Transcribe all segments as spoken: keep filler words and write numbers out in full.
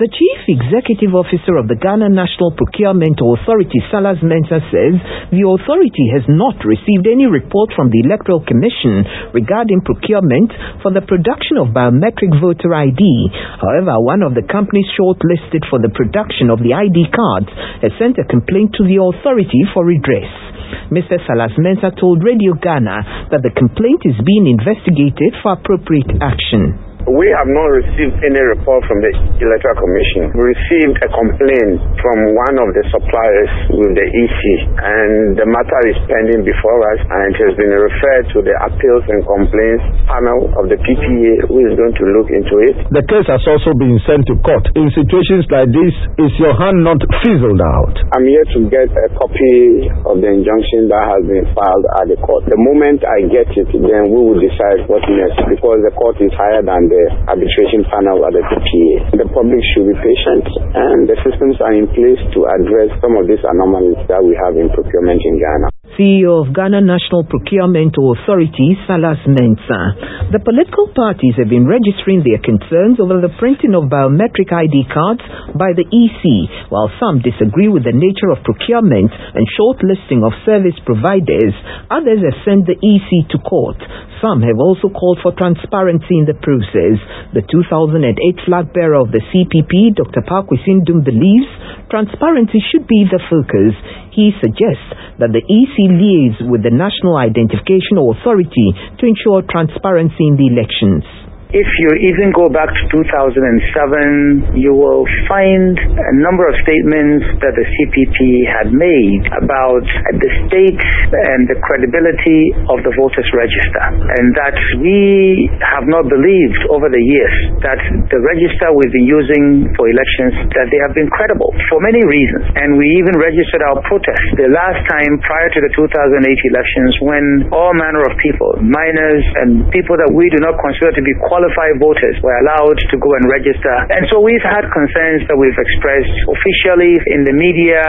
The Chief Executive Officer of the Ghana National Procurement Authority, Salas Mensah, says the authority has not received any report from the Electoral Commission regarding procurement for the production of biometric voter I D. However, one of the companies shortlisted for the production of the I D cards has sent a complaint to the authority for redress. Mister Salas Mensah told Radio Ghana that the complaint is being investigated for appropriate action. We have not received any report from the Electoral Commission. We received a complaint from one of the suppliers with the E C, and the matter is pending before us, and it has been referred to the Appeals and Complaints panel of the P P A, who is going to look into it. The case has also been sent to court. In situations like this, is your hand not fizzled out? I'm here to get a copy of the injunction that has been filed at the court. The moment I get it, then we will decide what next, because the court is higher than the arbitration panel at the P P A. The public should be patient, and the systems are in place to address some of these anomalies that we have in procurement in Ghana. C E O of Ghana National Procurement Authority, Salas Mensah. The political parties have been registering their concerns over the printing of biometric I D cards by the E C. While some disagree with the nature of procurement and shortlisting of service providers, others have sent the E C to court. Some have also called for transparency in the process. The two thousand eight flag bearer of the C P P, Doctor Pakwesi Ndum, believes transparency should be the focus. He suggests that the E C liaise with the National Identification Authority to ensure transparency in the elections. If you even go back to two thousand seven, you will find a number of statements that the C P P had made about the state and the credibility of the voters register, and that we have not believed over the years that the register we've been using for elections, that they have been credible for many reasons. And we even registered our protest the last time prior to the two thousand eight elections, when all manner of people, minors and people that we do not consider to be qualified qualified voters were allowed to go and register. And so we've had concerns that we've expressed officially in the media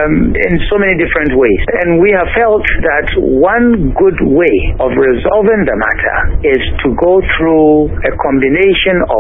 in so many different ways. And we have felt that one good way of resolving the matter is to go through a combination of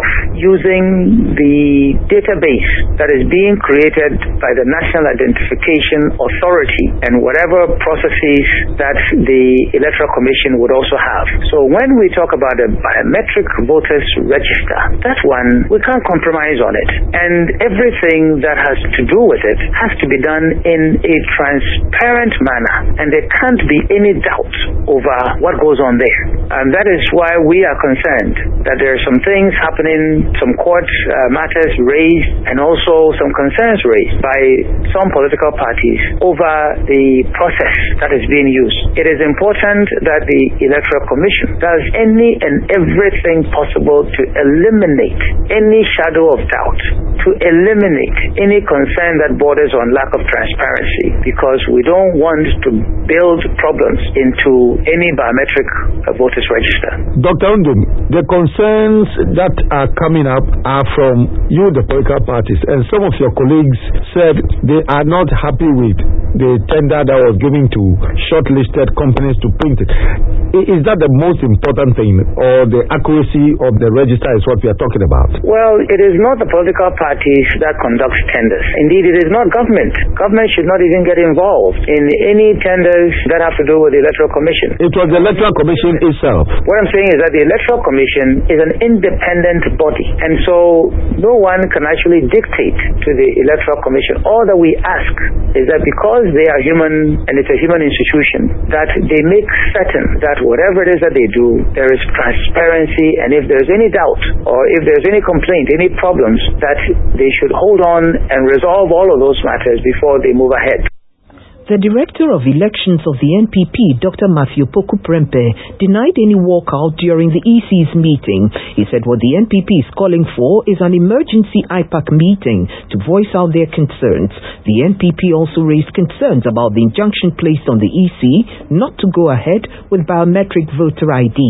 using the database that is being created by the National Identification Authority and whatever processes that the Electoral Commission would also have. So when we talk about a biometric voters register, that one, we can't compromise on it. And everything that has to do with it has to be done in a transparent manner. And there can't be any doubt over what goes on there. And that is why we are concerned that there are some things happening, some court uh, matters raised, and also some concerns raised by some political parties over the process that is being used. It is important that the Electoral Commission does any and everything possible to eliminate any shadow of doubt, to eliminate any concern that borders on lack of transparency, because we don't want to build problems into any biometric voters register. Doctor Ndum, the concerns that are coming up are from you, the political parties, and some of your colleagues said they are not happy with the tender that was given to shortlisted companies to print it. Is that the most important thing, or the accuracy of the register is what we are talking about? Well, it is not the political parties that conduct tenders. Indeed, it is not government. Government should not even get involved in any tenders that have to do with the Electoral Commission. It was the Electoral Commission itself. What I'm saying is that the Electoral Commission is an independent body, and so no one can actually dictate to the Electoral Commission. All that we ask is that because they are human and it's a human institution, that they make certain that whatever it is that they do, there is transparency, and if there's any doubt or if there's any complaint, any problems, that they should hold on and resolve all of those matters before they move ahead. The Director of Elections of the N P P, Doctor Matthew Poku Prempeh, denied any walkout during the E C's meeting. He said what the N P P is calling for is an emergency I PAC meeting to voice out their concerns. The N P P also raised concerns about the injunction placed on the E C not to go ahead with biometric voter I D.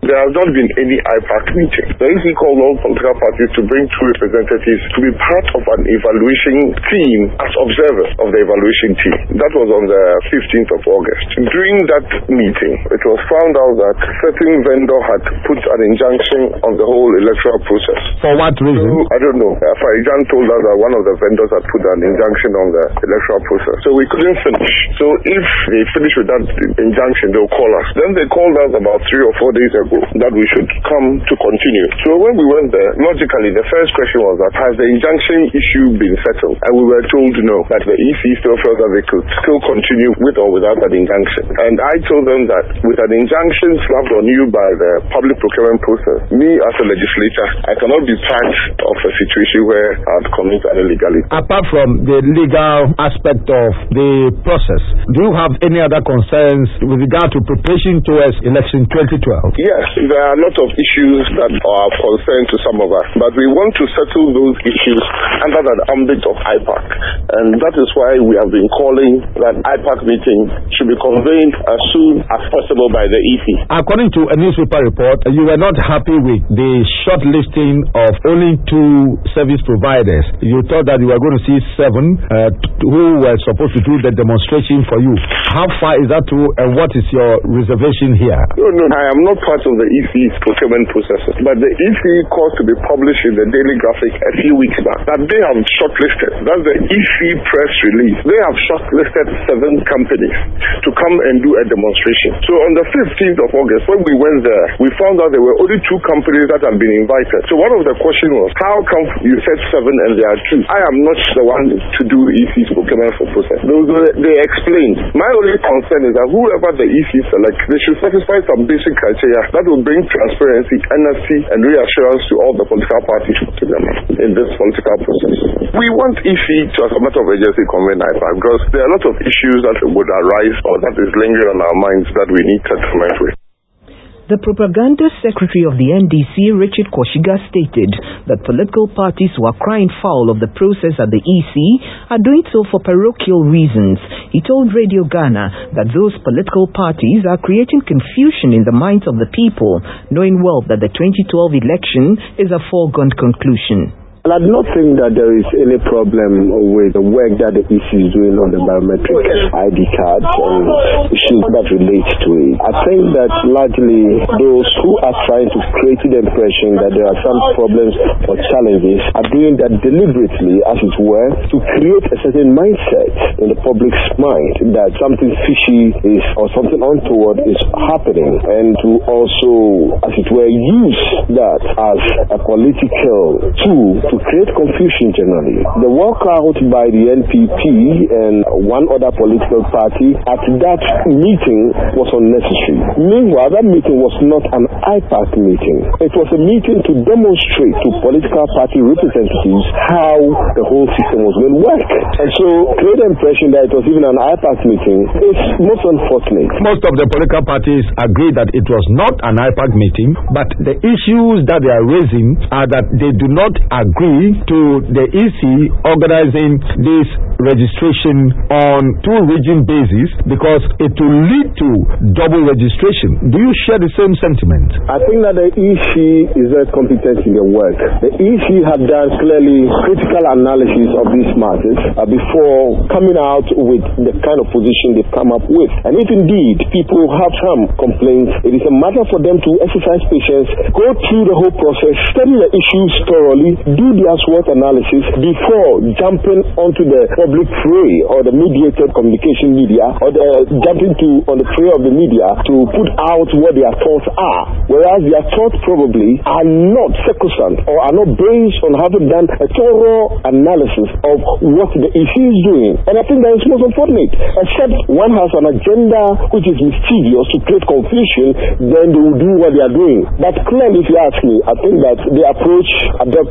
There has not been any I PAC meeting. The E C called all political parties to bring two representatives to be part of an evaluation team as observers of the evaluation team. That was on the fifteenth of August. During that meeting, it was found out that certain vendor had put an injunction on the whole electoral process. For what reason? So, I don't know. Farijan told us that one of the vendors had put an injunction on the electoral process. So we couldn't finish. So if they finish with that injunction, they'll call us. Then they called us about three or four days ago that we should come to continue. So when we went there, logically, the first question was that has the injunction issue been settled? And we were told no, that the E C still felt that they could still continue with or without an injunction. And I told them that with an injunction slapped on you by the public procurement process, me as a legislator, I cannot be part of a situation where I'd commit an illegality. Apart from the legal aspect of the process, do you have any other concerns with regard to preparation towards election twenty twelve? Yes, there are a lot of issues that are of concern to some of us, but we want to settle those issues under the ambit of I PAC. And that is why we have been calling that I PAC meeting should be convened as soon as possible by the E C. According to a newspaper report, you were not happy with the shortlisting of only two service providers. You thought that you were going to see seven uh, who were supposed to do the demonstration for you. How far is that true, and what is your reservation here? No, no, I am not part of the E C's procurement processes, but the E C caused to be published in the Daily Graphic a few weeks back that they have shortlisted. That's the E C press release. They have shortlisted seven companies to come and do a demonstration. So on the fifteenth of August, when we went there, we found out there were only two companies that had been invited. So one of the questions was, how come you said seven and there are two? I am not the one to do E C's procurement for process. Those were, they explained. My only concern is that whoever the E C selects, they should satisfy some basic criteria that will bring transparency, honesty, and reassurance to all the political parties to them in this political process. We want E C to, as a matter of urgency, convene I PAC because there are a lot of issues that would arise or that is lingering on our minds that we need settlement with. The propaganda secretary of the N D C, Richard Koshiga, stated that political parties who are crying foul of the process at the E C are doing so for parochial reasons. He told Radio Ghana that those political parties are creating confusion in the minds of the people, knowing well that the twenty twelve election is a foregone conclusion. I do not think that there is any problem with the work that the E C is doing on the biometric I D cards and issues that relate to it. I think that largely those who are trying to create the impression that there are some problems or challenges are doing that deliberately, as it were, to create a certain mindset in the public's mind that something fishy is or something untoward is happening, and to also, as it were, use that as a political tool to create confusion generally. The walkout by the N P P and one other political party at that meeting was unnecessary. Meanwhile, that meeting was not an I PAC meeting. It was a meeting to demonstrate to political party representatives how the whole system was going to work. And so, create the impression that it was even an I PAC meeting is most unfortunate. Most of the political parties agree that it was not an I PAC meeting, but the issues that they are raising are that they do not agree to the E C organizing this registration on two region basis because it will lead to double registration. Do you share the same sentiment? I think that the E C is very competent in their work. The E C had done clearly critical analysis of these matters uh, before coming out with the kind of position they've come up with. And if indeed people have some complaints, it is a matter for them to exercise patience, go through the whole process, study the issues thoroughly, do their SWOT analysis before jumping onto the public fray or the mediated communication media or the jumping to on the fray of the media to put out what their thoughts are, whereas their thoughts probably are not sacrosanct or are not based on having done a thorough analysis of what the E C is doing. And I think that is most unfortunate. Except one has an agenda which is mischievous to create confusion, then they will do what they are doing. But clearly, if you ask me, I think that the approach adopted by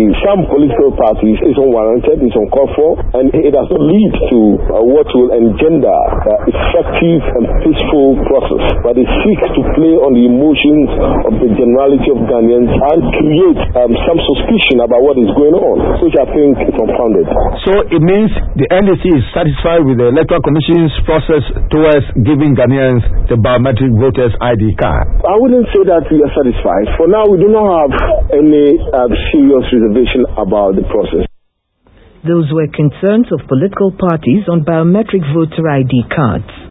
some political parties is unwarranted, is uncalled for, and it does not lead to uh, what will engender uh, effective and peaceful process, but it seeks to play on the emotions of the generality of Ghanaians and create um, some suspicion about what is going on, which I think is unfounded. So it means the N D C is satisfied with the Electoral Commission's process towards giving Ghanaians the biometric voters I D card? I wouldn't say that we are satisfied. For now, we do not have any uh, serious reservation about the process. Those were concerns of political parties on biometric voter I D cards.